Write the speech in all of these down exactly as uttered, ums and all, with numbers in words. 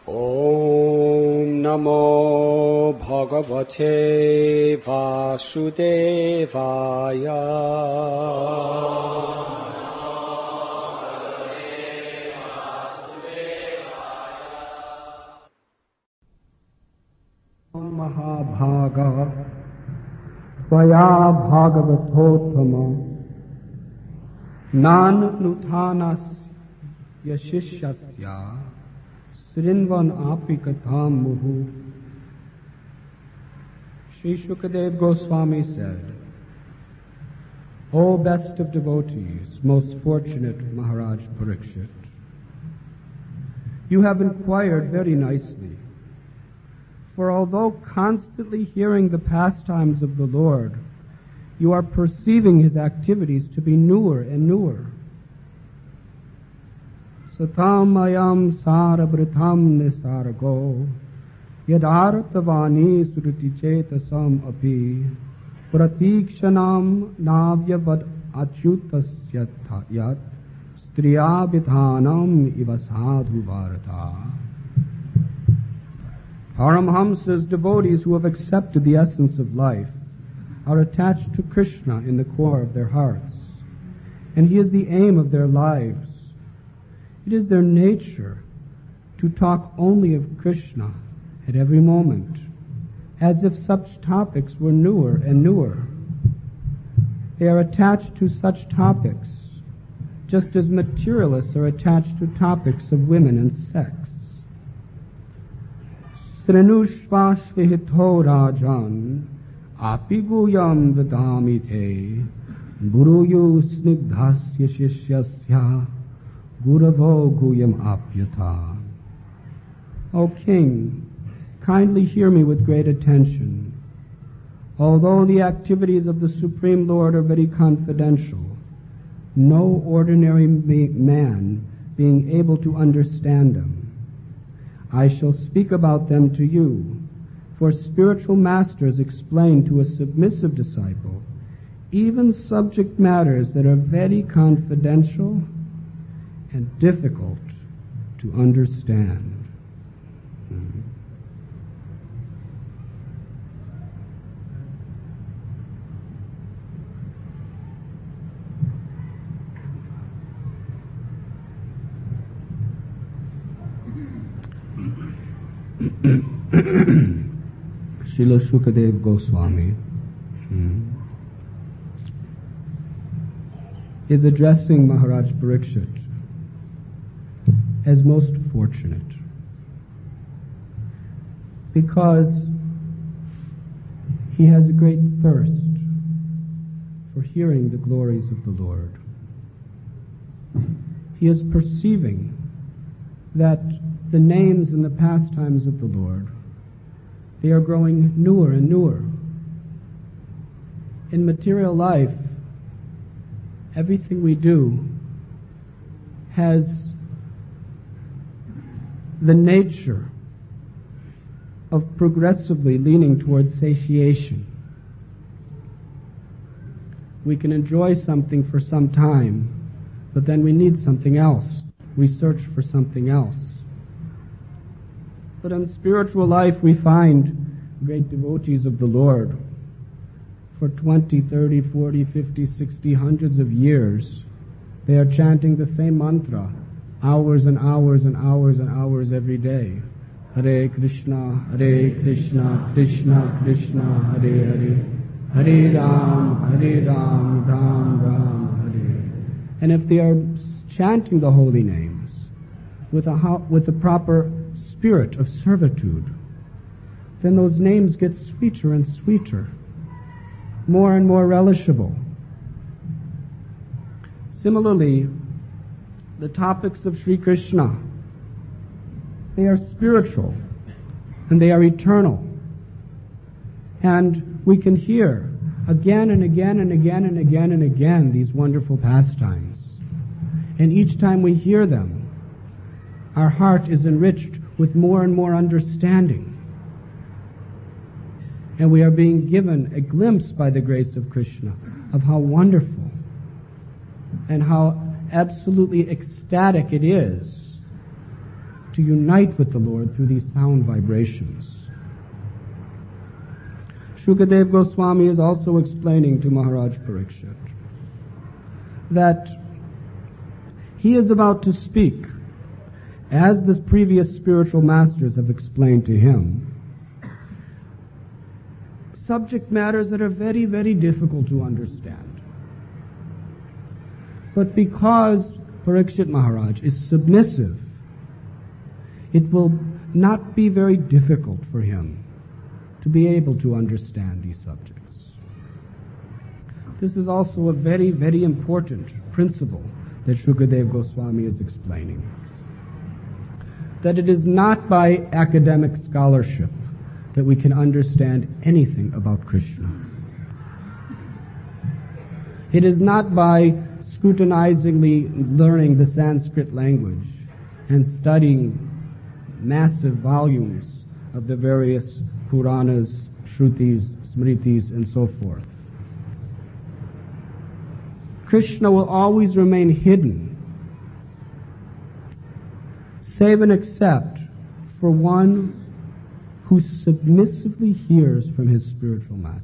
Om Namo Bhagavate Vasudevaya. Mahabhaga Tvaya Bhagavatottama Nan Nuthanas Yashishyasya Srinvan Api Katham Muhu. Sri Shukadev Goswami said, O best of devotees, most fortunate Maharaj Parikshit, you have inquired very nicely. For although constantly hearing the pastimes of the Lord, you are perceiving His activities to be newer and newer. Satam ayam sarabratham nisargo yadartavani surati chetasam api pratikshanam navyavad achyutasya yat striyabidhanam iva sadhu bharata. Paramhamsa's devotees who have accepted the essence of life are attached to Krishna in the core of their hearts, and He is the aim of their lives. It is their nature to talk only of Krishna at every moment, as if such topics were newer and newer. They are attached to such topics, just as materialists are attached to topics of women and sex. Srenushvashvihito rajan apiguyam vidamite guruyu snigdhasya shishyasya guravo guyam apyata. O King, kindly hear me with great attention. Although the activities of the Supreme Lord are very confidential, no ordinary man being able to understand them, I shall speak about them to you, for spiritual masters explain to a submissive disciple even subject matters that are very confidential and difficult to understand. Srila Shukadev Goswami hmm, is addressing Maharaj Parikshit as most fortunate, because he has a great thirst for hearing the glories of the Lord. He is perceiving that the names and the pastimes of the Lord, they are growing newer and newer. In material life, everything we do has the nature of progressively leaning towards satiation. We can enjoy something for some time, but then we need something else. We search for something else. But in spiritual life we find great devotees of the Lord. For twenty, thirty, forty, fifty, sixty, hundreds of years, they are chanting the same mantra, hours and hours and hours and hours every day. Hare Krishna, Hare Krishna, Krishna Krishna, Hare Hare, Hare Ram, Hare Ram, Ram Ram, Hare. And if they are chanting the holy names with a with the proper spirit of servitude, then those names get sweeter and sweeter, more and more relishable. Similarly, the topics of Sri Krishna, they are spiritual and they are eternal. And we can hear again and again and again and again and again these wonderful pastimes. And each time we hear them, our heart is enriched with more and more understanding. And we are being given a glimpse by the grace of Krishna of how wonderful and how absolutely ecstatic it is to unite with the Lord through these sound vibrations. Shukadeva Goswami is also explaining to Maharaj Parikshit that he is about to speak, as the previous spiritual masters have explained to him, subject matters that are very, very difficult to understand. But because Parikshit Maharaj is submissive, it will not be very difficult for him to be able to understand these subjects. This is also a very, very important principle that Shukadeva Goswami is explaining. That it is not by academic scholarship that we can understand anything about Krishna. It is not by scrutinizingly learning the Sanskrit language and studying massive volumes of the various Puranas, Shrutis, Smritis, and so forth. Krishna will always remain hidden, save and except for one who submissively hears from his spiritual master.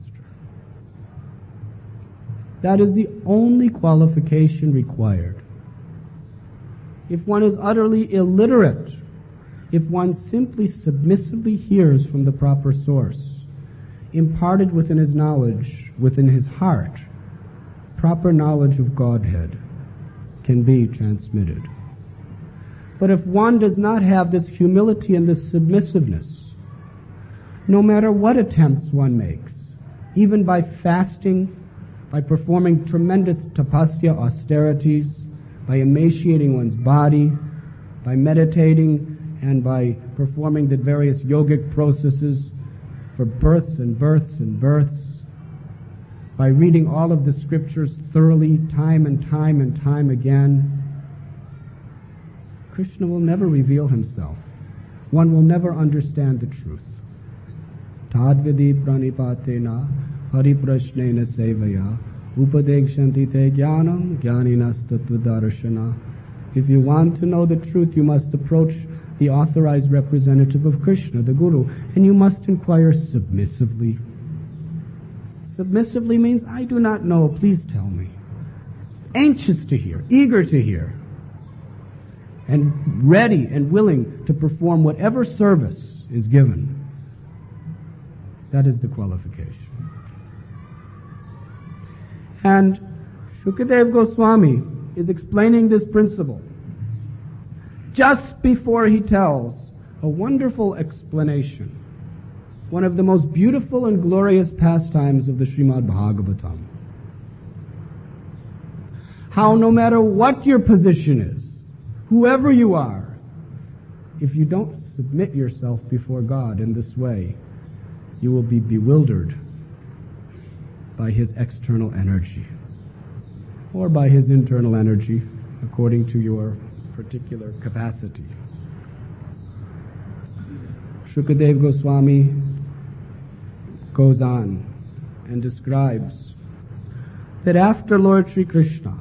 That is the only qualification required. If one is utterly illiterate, if one simply submissively hears from the proper source, imparted within his knowledge, within his heart, proper knowledge of Godhead can be transmitted. But if one does not have this humility and this submissiveness, no matter what attempts one makes, even by fasting, by performing tremendous tapasya austerities, by emaciating one's body, by meditating, and by performing the various yogic processes for births and births and births, by reading all of the scriptures thoroughly, time and time and time again, Krishna will never reveal himself. One will never understand the truth. Tadvidi pranipatena hariprashnena sevaya upadekshanti te jnanam jnaninas tattvadarshana. If you want to know the truth, you must approach the authorized representative of Krishna, the Guru, and you must inquire submissively. Submissively means, I do not know, please tell me. Anxious to hear, eager to hear, and ready and willing to perform whatever service is given. That is the qualification. And Shukadeva Goswami is explaining this principle just before he tells a wonderful explanation, one of the most beautiful and glorious pastimes of the Srimad Bhagavatam. How no matter what your position is, whoever you are, if you don't submit yourself before God in this way, you will be bewildered by his external energy or by his internal energy according to your particular capacity. Shukadeva Goswami goes on and describes that after Lord Sri Krishna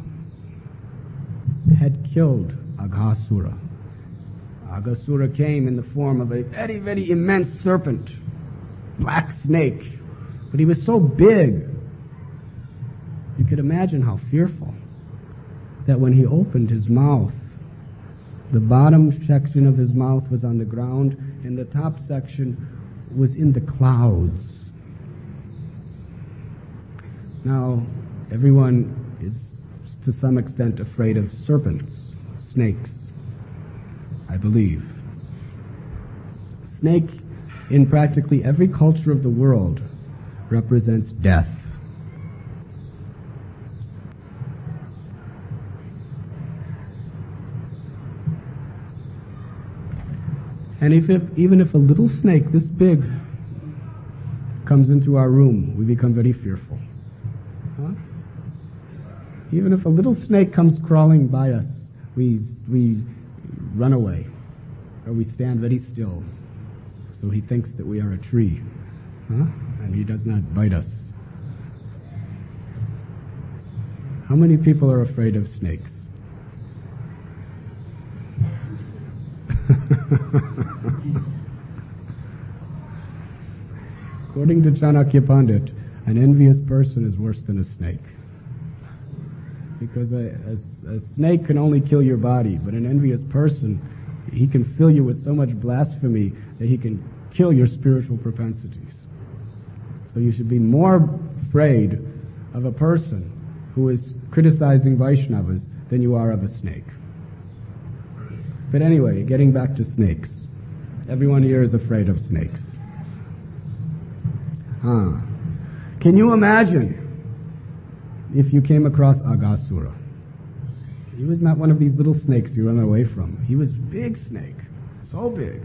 had killed Aghasura, Aghasura came in the form of a very, very immense serpent, black snake, but he was so big, you could imagine how fearful, that when he opened his mouth, the bottom section of his mouth was on the ground and the top section was in the clouds. Now, everyone is to some extent afraid of serpents, snakes, I believe. Snake, in practically every culture of the world, represents death. And if, if even if a little snake this big comes into our room, we become very fearful. Huh? Even if a little snake comes crawling by us, we we run away, or we stand very still, so he thinks that we are a tree, huh? And he does not bite us. How many people are afraid of snakes? According to Chanakya Pandit, an envious person is worse than a snake. Because a, a, a snake can only kill your body, but an envious person, he can fill you with so much blasphemy that he can kill your spiritual propensities. So you should be more afraid of a person who is criticizing Vaishnavas than you are of a snake. But anyway, getting back to snakes. Everyone here is afraid of snakes. Ah. Can you imagine if you came across Aghasura? He was not one of these little snakes you run away from. He was a big snake. So big.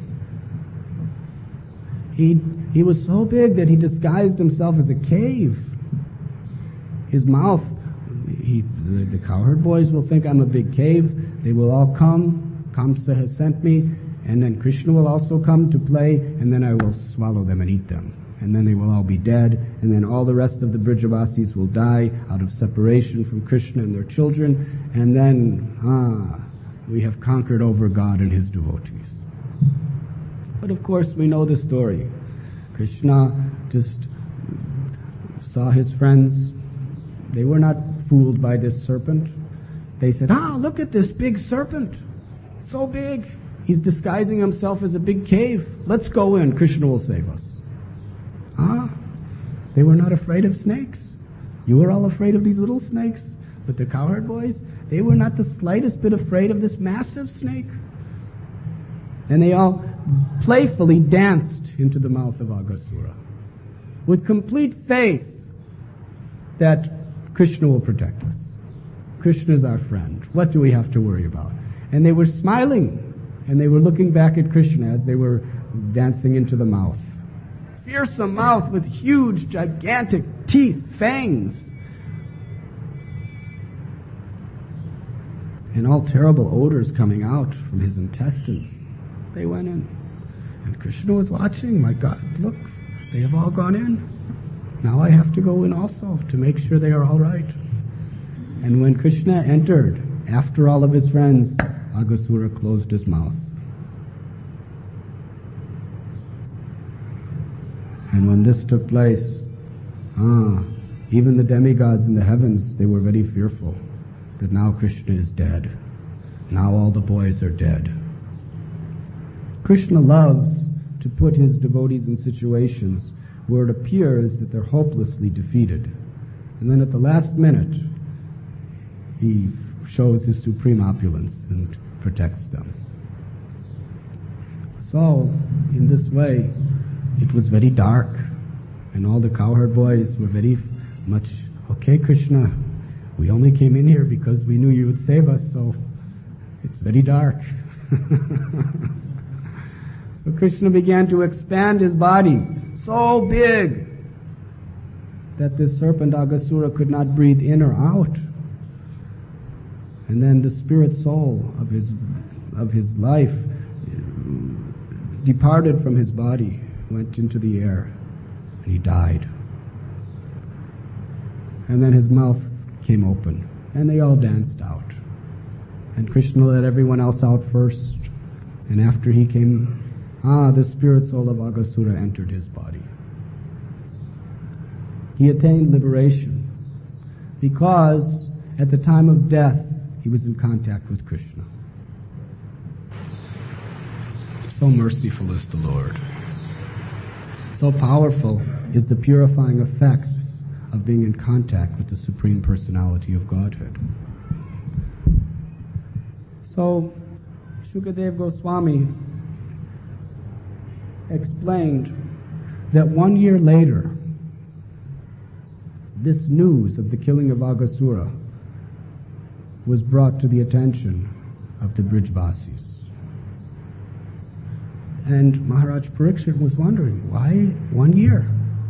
He, he was so big that he disguised himself as a cave. His mouth, he, the, the cowherd boys will think I'm a big cave. They will all come. Kamsa has sent me. And then Krishna will also come to play. And then I will swallow them and eat them. And then they will all be dead, and then all the rest of the Brijavasis will die out of separation from Krishna and their children, and then, ah, we have conquered over God and His devotees. But of course we know the story. Krishna just saw his friends. They were not fooled by this serpent. They said, ah, look at this big serpent. So big. He's disguising himself as a big cave. Let's go in. Krishna will save us. Ah, they were not afraid of snakes. You were all afraid of these little snakes. But the cowherd boys, they were not the slightest bit afraid of this massive snake. And they all playfully danced into the mouth of Aghasura with complete faith that Krishna will protect us. Krishna is our friend. What do we have to worry about? And they were smiling, and they were looking back at Krishna as they were dancing into the mouth. Fearsome mouth with huge, gigantic teeth, fangs. And all terrible odors coming out from his intestines. They went in. And Krishna was watching. My God, look, they have all gone in. Now I have to go in also to make sure they are all right. And when Krishna entered, after all of his friends, Aghasura closed his mouth. And when this took place, ah, even the demigods in the heavens, they were very fearful that now Krishna is dead. Now all the boys are dead. Krishna loves to put his devotees in situations where it appears that they're hopelessly defeated. And then at the last minute, he shows his supreme opulence and protects them. So, in this way, it was very dark, and all the cowherd boys were very much, okay, Krishna, we only came in here because we knew you would save us, so it's very dark. So Krishna began to expand his body so big that this serpent Aghasura could not breathe in or out. And then the spirit soul of his of his life departed from his body, went into the air, and he died. And then his mouth came open, and they all danced out. And Krishna let everyone else out first, and after he came, ah, the spirit soul of Aghasura entered his body. He attained liberation because at the time of death he was in contact with Krishna. So merciful is the Lord. So powerful is the purifying effects of being in contact with the Supreme Personality of Godhead. So, Shukadeva Goswami explained that one year later, this news of the killing of Aghasura was brought to the attention of the Brijvasis. And Maharaj Parikshit was wondering, why one year?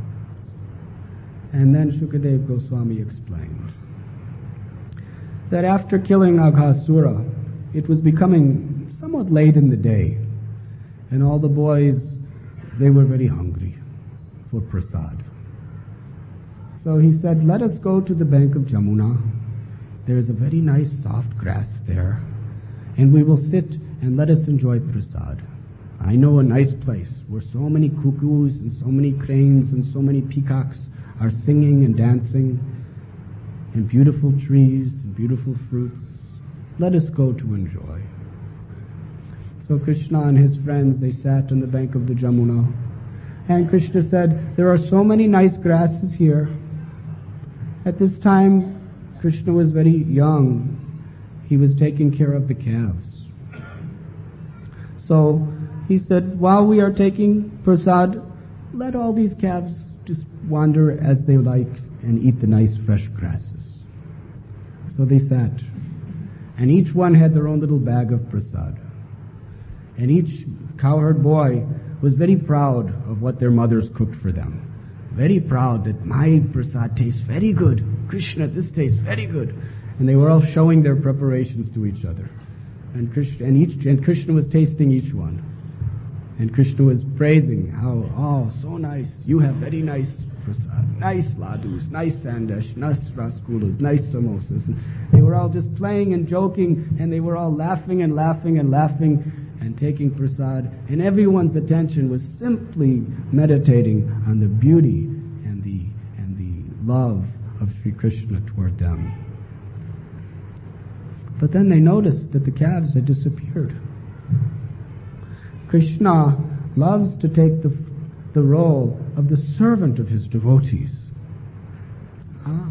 And then Shukadeva Goswami explained that after killing Aghasura, it was becoming somewhat late in the day, and all the boys, they were very hungry for prasad. So he said, let us go to the bank of Jamuna. There is a very nice soft grass there, and we will sit and let us enjoy prasad. I know a nice place where so many cuckoos and so many cranes and so many peacocks are singing and dancing, and beautiful trees and beautiful fruits. Let us go to enjoy. So Krishna and his friends, they sat on the bank of the Jamuna. And Krishna said, there are so many nice grasses here. At this time, Krishna was very young. He was taking care of the calves. So he said, while we are taking prasad, let all these calves just wander as they like and eat the nice fresh grasses. So they sat. And each one had their own little bag of prasad. And each cowherd boy was very proud of what their mothers cooked for them. Very proud that my prasad tastes very good. Krishna, this tastes very good. And they were all showing their preparations to each other. And Krishna, and each, and Krishna was tasting each one. And Krishna was praising how, oh, so nice. You have very nice prasad, nice ladus, nice sandesh, nice rasgullas, nice samosas. And they were all just playing and joking, and they were all laughing and laughing and laughing and taking prasad. And everyone's attention was simply meditating on the beauty and the and the love of Sri Krishna toward them. But then they noticed that the calves had disappeared. Krishna loves to take the, the role of the servant of his devotees. Ah.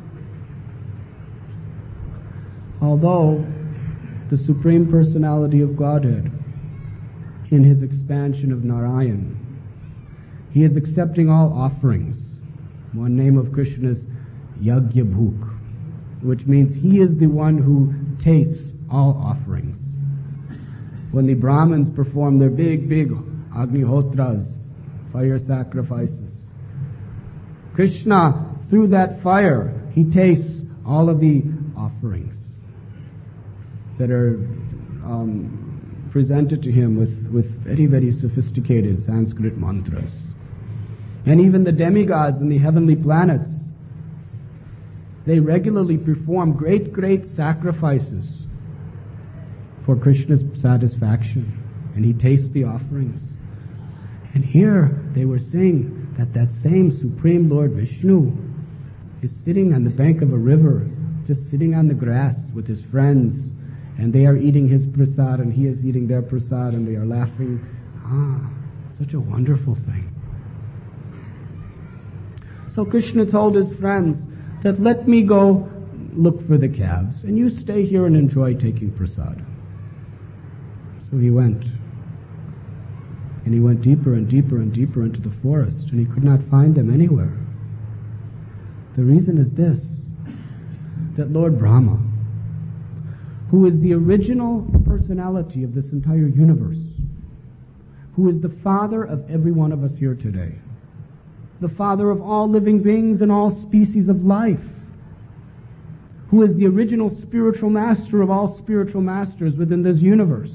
Although the Supreme Personality of Godhead, in his expansion of Narayan, he is accepting all offerings. One name of Krishna is Yagyabhuk, which means he is the one who tastes all offerings. When the Brahmins perform their big, big Agnihotras, fire sacrifices, Krishna, through that fire, he tastes all of the offerings that are um, presented to him with, with very, very sophisticated Sanskrit mantras. And even the demigods and the heavenly planets, they regularly perform great, great sacrifices for Krishna's satisfaction, and he tastes the offerings. And here they were saying that that same Supreme Lord Vishnu is sitting on the bank of a river, just sitting on the grass with his friends, and they are eating his prasad and he is eating their prasad, and they are laughing. Ah, such a wonderful thing. So Krishna told his friends that let me go look for the calves, and you stay here and enjoy taking prasad. So he went. And he went deeper and deeper and deeper into the forest, and he could not find them anywhere. The reason is this, that Lord Brahma, who is the original personality of this entire universe, who is the father of every one of us here today, the father of all living beings and all species of life, who is the original spiritual master of all spiritual masters within this universe.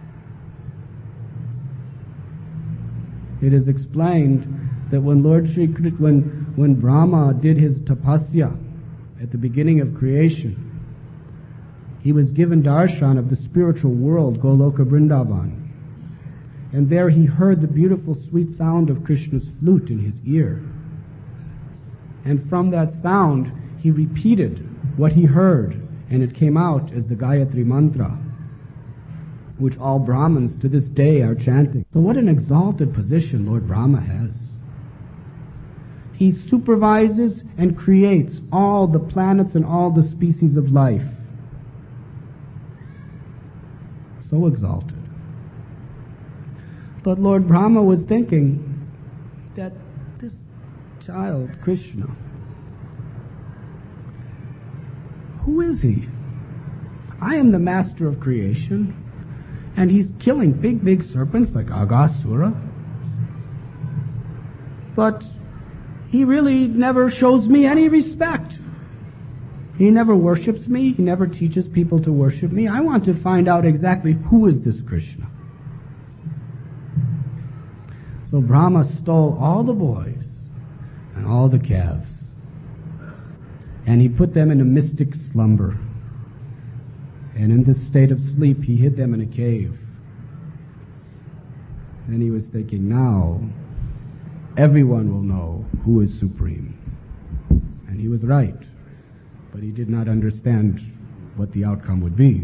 It is explained that when Lord Shri Krishna, when, when Brahma did his tapasya at the beginning of creation, he was given darshan of the spiritual world, Goloka Vrindavan. And there he heard the beautiful sweet sound of Krishna's flute in his ear. And from that sound, he repeated what he heard, and it came out as the Gayatri Mantra, which all Brahmins to this day are chanting. So what an exalted position Lord Brahma has. He supervises and creates all the planets and all the species of life. So exalted. But Lord Brahma was thinking that this child, Krishna, who is he? I am the master of creation, and he's killing big, big serpents like Aghasura. But he really never shows me any respect. He never worships me. He never teaches people to worship me. I want to find out exactly who is this Krishna. So Brahma stole all the boys and all the calves, and he put them in a mystic slumber. And in this state of sleep, he hid them in a cave. And he was thinking, now everyone will know who is supreme. And he was right, but he did not understand what the outcome would be.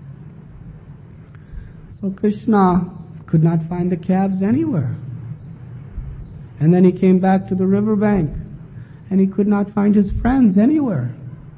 So Krishna could not find the calves anywhere. And then he came back to the riverbank, and he could not find his friends anywhere.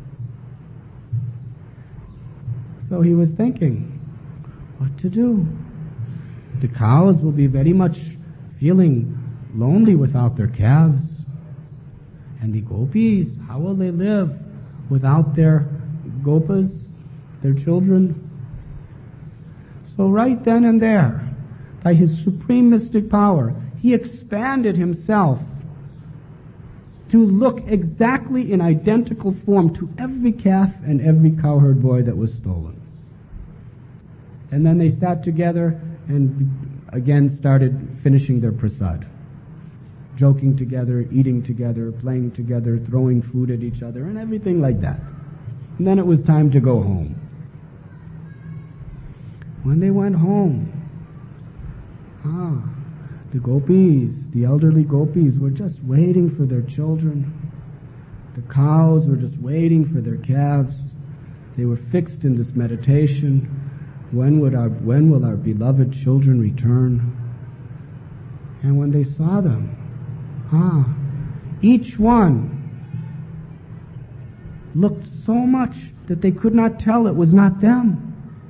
So he was thinking, what to do? The cows will be very much feeling lonely without their calves. And the gopis, how will they live without their gopas, their children? So right then and there, by his supreme mystic power, he expanded himself to look exactly in identical form to every calf and every cowherd boy that was stolen. And then they sat together and again started finishing their prasad, joking together, eating together, playing together, throwing food at each other, and everything like that. And then it was time to go home. When they went home, ah, the gopis, the elderly gopis, were just waiting for their children. The cows were just waiting for their calves. They were fixed in this meditation. When would our, when will our beloved children return? And when they saw them, ah, each one looked so much that they could not tell it was not them.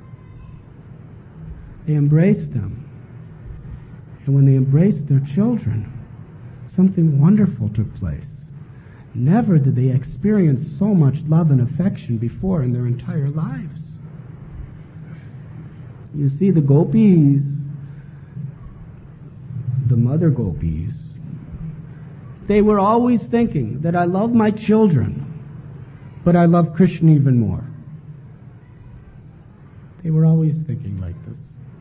They embraced them. And when they embraced their children, something wonderful took place. Never did they experience so much love and affection before in their entire lives. You see, the gopis, the mother gopis, they were always thinking that I love my children, but I love Krishna even more. They were always thinking like this.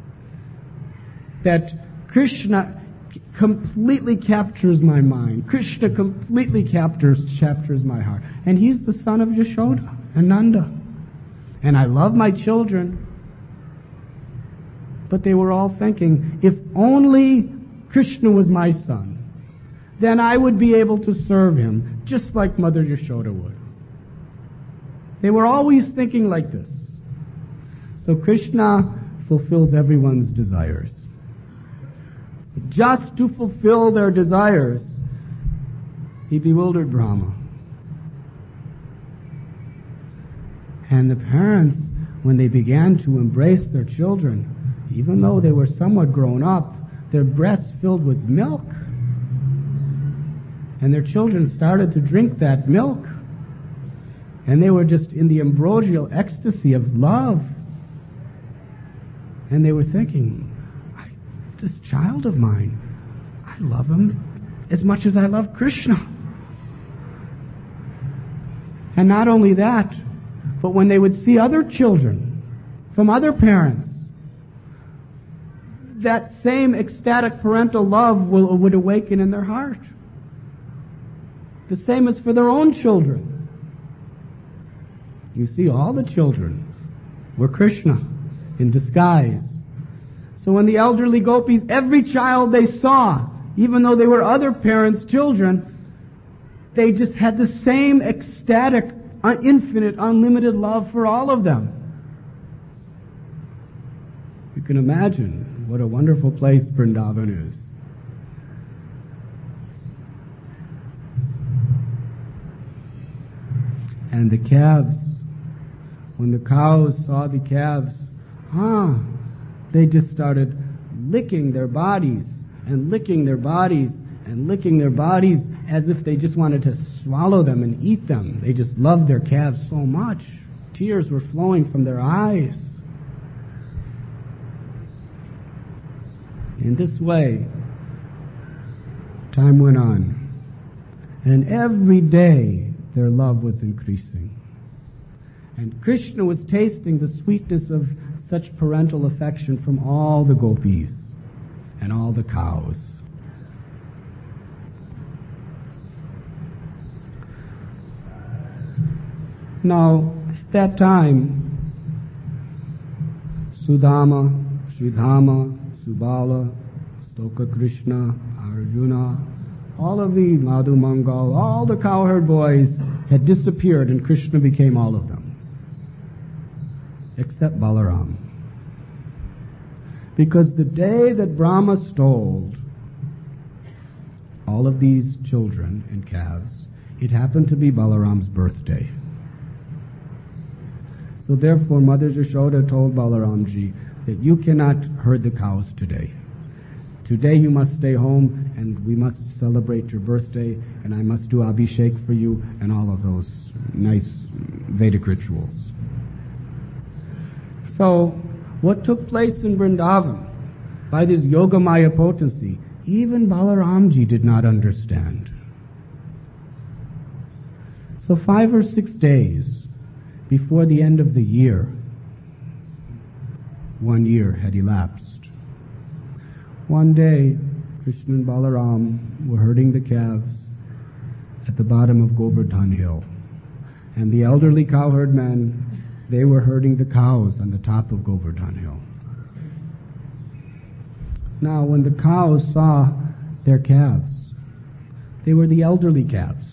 That Krishna completely captures my mind. Krishna completely captures, captures my heart. And he's the son of Yashoda and Nanda. And I love my children. But they were all thinking, if only Krishna was my son, then I would be able to serve him just like Mother Yashoda would. They were always thinking like this. So Krishna fulfills everyone's desires. Just to fulfill their desires, he bewildered Brahma. And the parents, when they began to embrace their children, even though they were somewhat grown up, their breasts filled with milk. And their children started to drink that milk. And they were just in the ambrosial ecstasy of love. And they were thinking, this child of mine, I love him as much as I love Krishna. And not only that, but when they would see other children from other parents, that same ecstatic parental love will, would awaken in their heart. The same as for their own children. You see, all the children were Krishna in disguise. So when the elderly gopis, every child they saw, even though they were other parents' children, they just had the same ecstatic, infinite, unlimited love for all of them. You can imagine what a wonderful place Vrindavan is. And the calves, when the cows saw the calves, ah, they just started licking their bodies and licking their bodies and licking their bodies as if they just wanted to swallow them and eat them. They just loved their calves so much. Tears were flowing from their eyes. In this way, time went on. And every day their love was increasing. And Krishna was tasting the sweetness of such parental affection from all the gopis and all the cows. Now, at that time, Sudama, Sridhama, Subala, Loka Krishna, Arjuna, all of the Madhu Mangal, all the cowherd boys had disappeared and Krishna became all of them. Except Balaram. Because the day that Brahma stole all of these children and calves, it happened to be Balaram's birthday. So therefore Mother Yashoda told Balaramji that you cannot herd the cows today. Today you must stay home and we must celebrate your birthday and I must do Abhishek for you and all of those nice Vedic rituals. So what took place in Vrindavan by this Yogamaya potency, even Balaramji did not understand. So five or six days before the end of the year, one year had elapsed. One day, Krishna and Balaram were herding the calves at the bottom of Govardhan Hill. And the elderly cowherd men, they were herding the cows on the top of Govardhan Hill. Now, when the cows saw their calves, they were the elderly calves.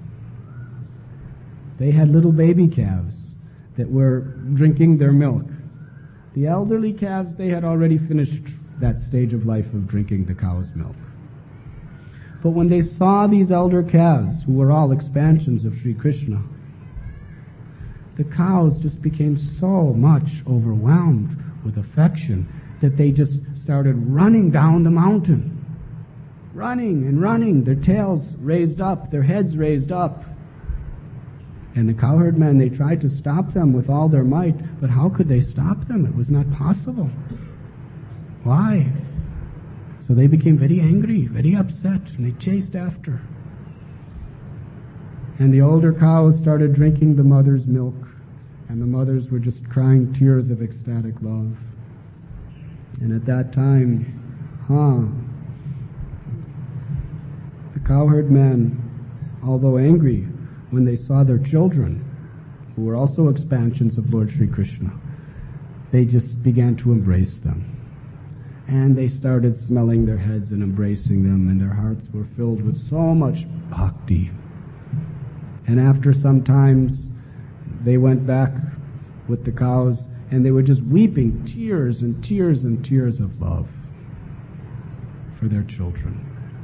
They had little baby calves that were drinking their milk. The elderly calves, they had already finished that stage of life of drinking the cow's milk. But when they saw these elder calves, who were all expansions of Sri Krishna, the cows just became so much overwhelmed with affection that they just started running down the mountain. Running and running, their tails raised up, their heads raised up. And the cowherd men, they tried to stop them with all their might, but how could they stop them? It was not possible. Why? So they became very angry, very upset, and they chased after. And the older cows started drinking the mother's milk, and the mothers were just crying tears of ecstatic love. And at that time, huh, the cowherd men, although angry, when they saw their children, who were also expansions of Lord Sri Krishna, they just began to embrace them. And they started smelling their heads and embracing them, and their hearts were filled with so much bhakti. And after some times, they went back with the cows, and they were just weeping tears and tears and tears of love for their children.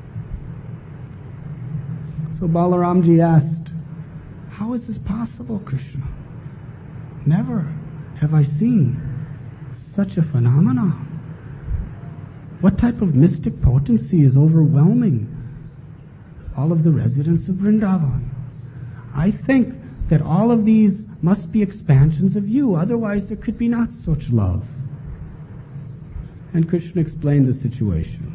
So Balaramji asked, how is this possible, Krishna? Never have I seen such a phenomenon. What type of mystic potency is overwhelming all of the residents of Vrindavan? I think that all of these must be expansions of you, otherwise there could be not such love. And Krishna explained the situation.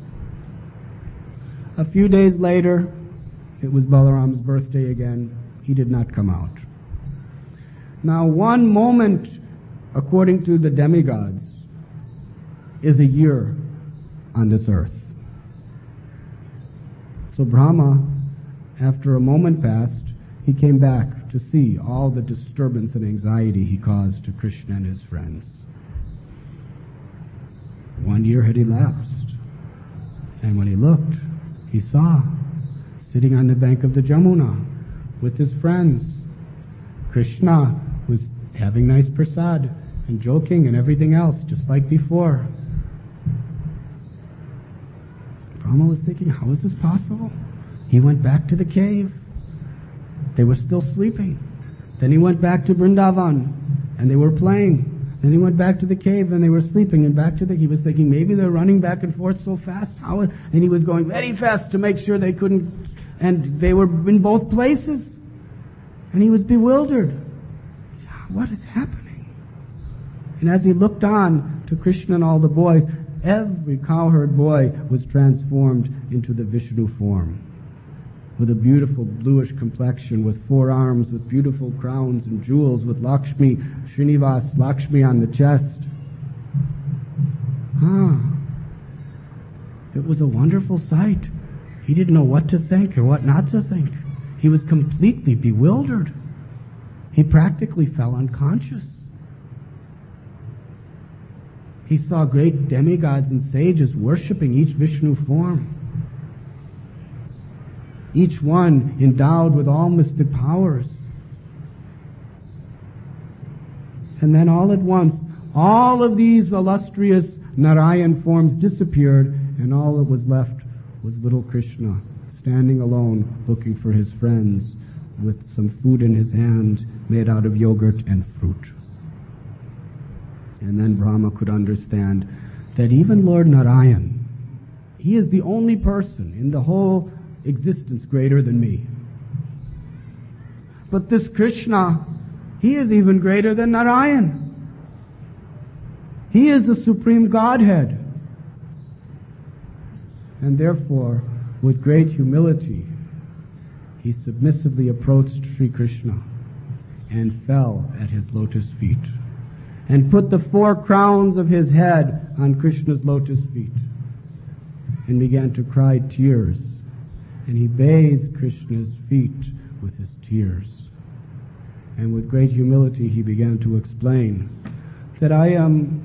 A few days later, it was Balaram's birthday again. He did not come out. Now, one moment, according to the demigods, is a year on this earth. So Brahma, after a moment passed, he came back to see all the disturbance and anxiety he caused to Krishna and his friends. One year had elapsed, and when he looked, he saw, sitting on the bank of the Jamuna with his friends, Krishna was having nice prasad and joking and everything else, just like before. Brahma was thinking, how is this possible? He went back to the cave. They were still sleeping. Then he went back to Vrindavan, and they were playing. Then he went back to the cave, and they were sleeping, and back to the... He was thinking, maybe they're running back and forth so fast. How? And he was going very fast to make sure they couldn't... And they were in both places. And he was bewildered. What is happening? And as he looked on to Krishna and all the boys, every cowherd boy was transformed into the Vishnu form, with a beautiful bluish complexion, with four arms, with beautiful crowns and jewels, with Lakshmi, Srinivas, Lakshmi on the chest. Ah, it was a wonderful sight. He didn't know what to think or what not to think. He was completely bewildered. He practically fell unconscious. He saw great demigods and sages worshipping each Vishnu form, each one endowed with all mystic powers. And then all at once, all of these illustrious Narayan forms disappeared, and all that was left was little Krishna, standing alone, looking for his friends, with some food in his hand made out of yogurt and fruit. And then Brahma could understand that even Lord Narayan, he is the only person in the whole existence greater than me. But this Krishna, he is even greater than Narayan. He is the Supreme Godhead. And therefore, with great humility, he submissively approached Sri Krishna and fell at his lotus feet and put the four crowns of his head on Krishna's lotus feet and began to cry tears. And he bathed Krishna's feet with his tears. And with great humility he began to explain that I am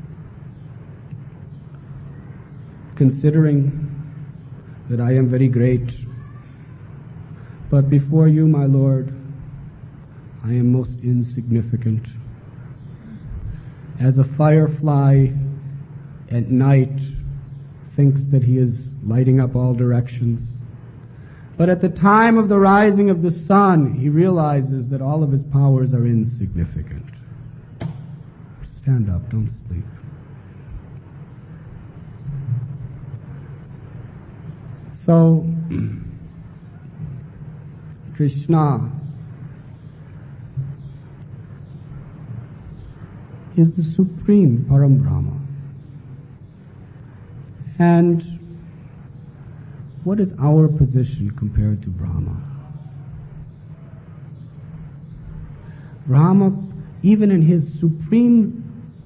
considering that I am very great, but before you, my Lord, I am most insignificant. As a firefly at night thinks that he is lighting up all directions, but at the time of the rising of the sun, he realizes that all of his powers are insignificant. Stand up, don't sleep. So, Krishna is the supreme Param Brahma. And what is our position compared to Brahma? Brahma, even in his supreme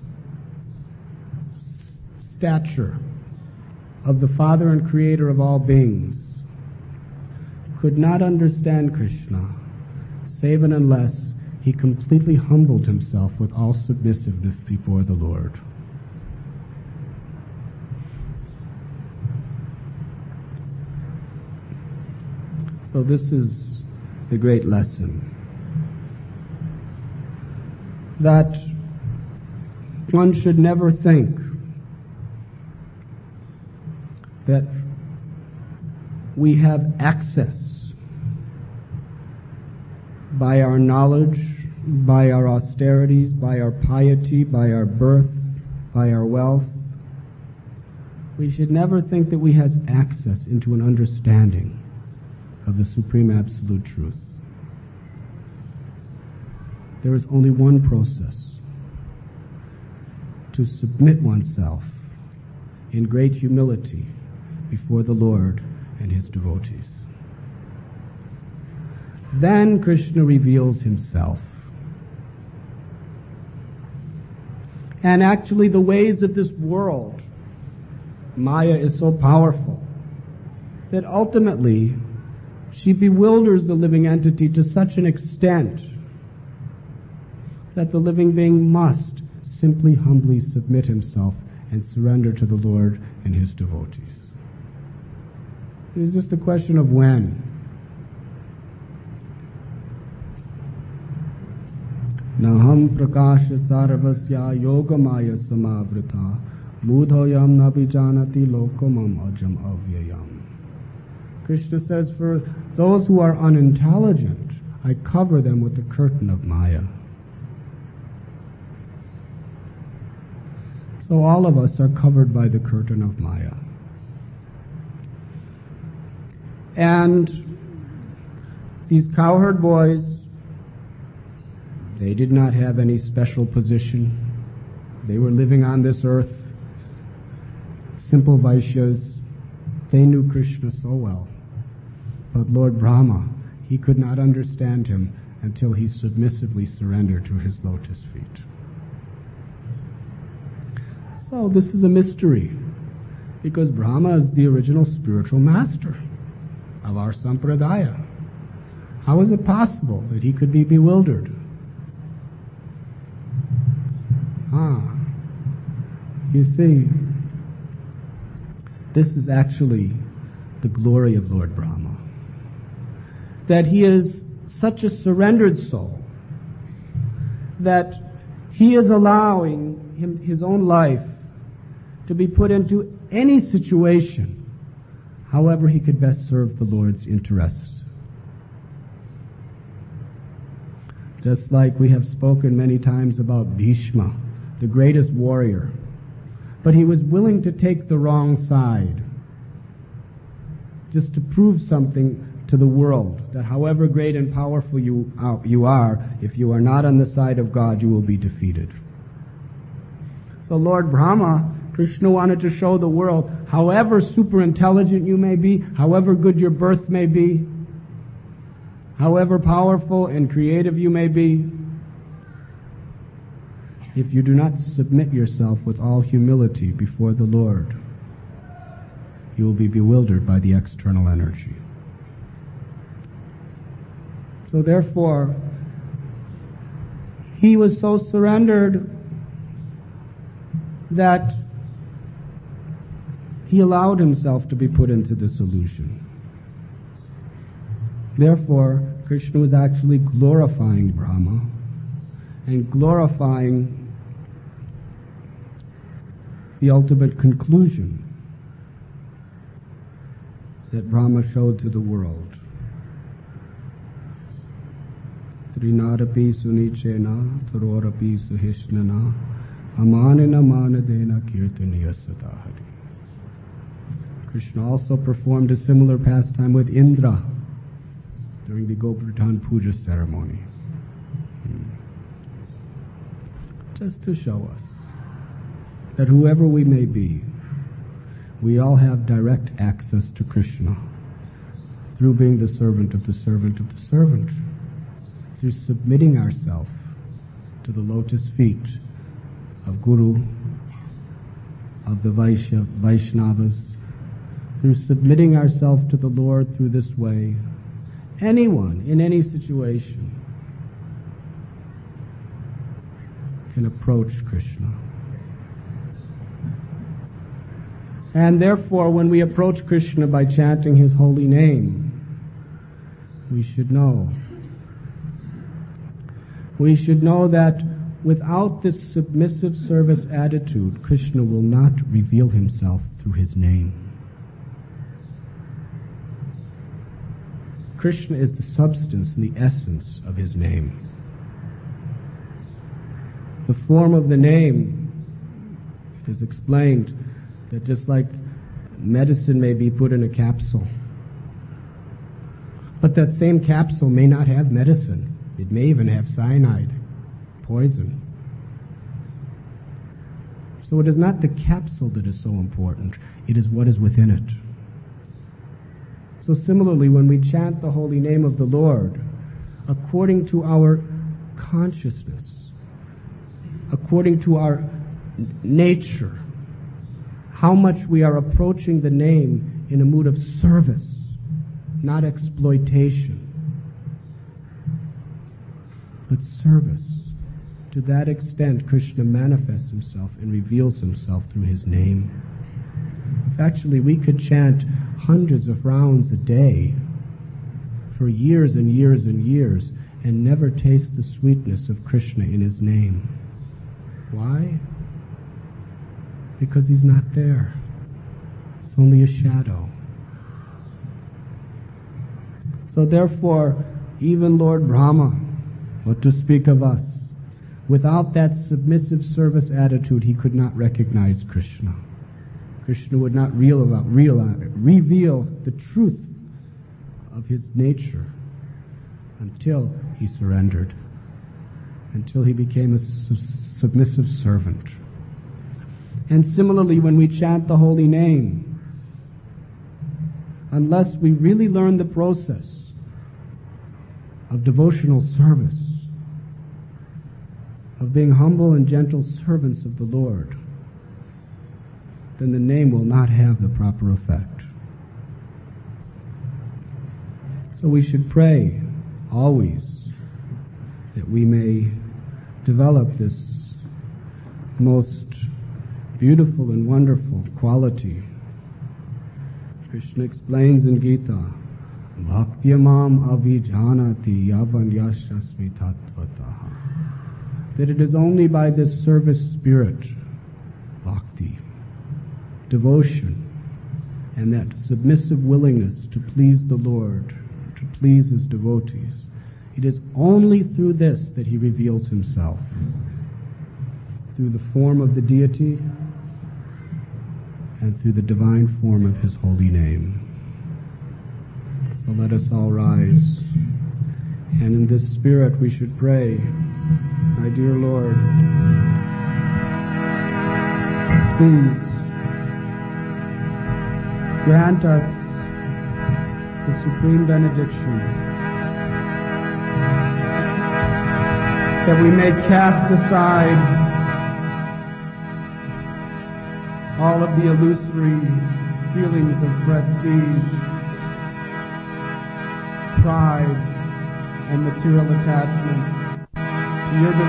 stature of the Father and Creator of all beings, could not understand Krishna, save and unless he completely humbled himself with all submissiveness before the Lord. So this is the great lesson, that one should never think that we have access by our knowledge, by our austerities, by our piety, by our birth, by our wealth. We should never think that we have access into an understanding of the Supreme Absolute Truth. There is only one process: to submit oneself in great humility before the Lord and his devotees. Then Krishna reveals himself. And actually the ways of this world, Maya, is so powerful that ultimately she bewilders the living entity to such an extent that the living being must simply humbly submit himself and surrender to the Lord and his devotees. It is just a question of when. Naham prakasha sarvasya yogamaya samavrita budhoyam nabijanati lokamam ajam avyayam. Krishna says, for those who are unintelligent, I cover them with the curtain of Maya. So all of us are covered by the curtain of Maya. And these cowherd boys, they did not have any special position. They were living on this earth, simple Vaishyas. They knew Krishna so well. But Lord Brahma, he could not understand him until he submissively surrendered to his lotus feet. So this is a mystery, because Brahma is the original spiritual master of our sampradaya. How is it possible that he could be bewildered? Ah, You see, this is actually the glory of Lord Brahma. That he is such a surrendered soul that he is allowing him, his own life to be put into any situation, however he could best serve the Lord's interests. Just like we have spoken many times about Bhishma, the greatest warrior, but he was willing to take the wrong side just to prove something to the world, that however great and powerful you are, you are, if you are not on the side of God, you will be defeated. So Lord Brahma, Krishna wanted to show the world, however super intelligent you may be, however good your birth may be, however powerful and creative you may be, if you do not submit yourself with all humility before the Lord, you will be bewildered by the external energy. So therefore, he was so surrendered that he allowed himself to be put into this illusion. Therefore, Krishna was actually glorifying Brahma and glorifying the ultimate conclusion that Brahma showed to the world. Trinadapi sunichena tarorapi suhishnana amanina manadena kirtaniya satahari. Krishna also performed a similar pastime with Indra during the Govardhan Puja ceremony. Hmm. Just to show us that whoever we may be, we all have direct access to Krishna through being the servant of the servant of the servant, through submitting ourselves to the lotus feet of Guru, of the Vaishya, Vaishnavas, through submitting ourselves to the Lord through this way. Anyone, in any situation, can approach Krishna. And therefore, when we approach Krishna by chanting his holy name, we should know. We should know that without this submissive service attitude, Krishna will not reveal himself through his name. Krishna is the substance and the essence of his name. The form of the name is explained that just like medicine may be put in a capsule, but that same capsule may not have medicine. It may even have cyanide, poison. So it is not the capsule that is so important, it is what is within it. So similarly, when we chant the holy name of the Lord, according to our consciousness, according to our nature, how much we are approaching the name in a mood of service, not exploitation, but service. To that extent, Krishna manifests himself and reveals himself through his name. Actually, we could chant hundreds of rounds a day for years and years and years and never taste the sweetness of Krishna in his name. Why? Because he's not there. It's only a shadow. So therefore, even Lord Brahma, what to speak of us, without that submissive service attitude, he could not recognize Krishna. Krishna would not real about, real, reveal the truth of his nature until he surrendered, until he became a su- submissive servant. And similarly, when we chant the holy name, unless we really learn the process of devotional service, of being humble and gentle servants of the Lord, then the name will not have the proper effect. So we should pray always that we may develop this most beautiful and wonderful quality. Krishna explains in Gita, Bhaktyamam avijanati yavan yashasmi tattvataha, that it is only by this service spirit, bhakti, devotion, and that submissive willingness to please the Lord, to please His devotees, it is only through this that He reveals Himself, through the form of the deity and through the divine form of His holy name. So let us all rise, and in this spirit we should pray, my dear Lord, please grant us the supreme benediction, that we may cast aside all of the illusory feelings of prestige, pride, and material attachment to your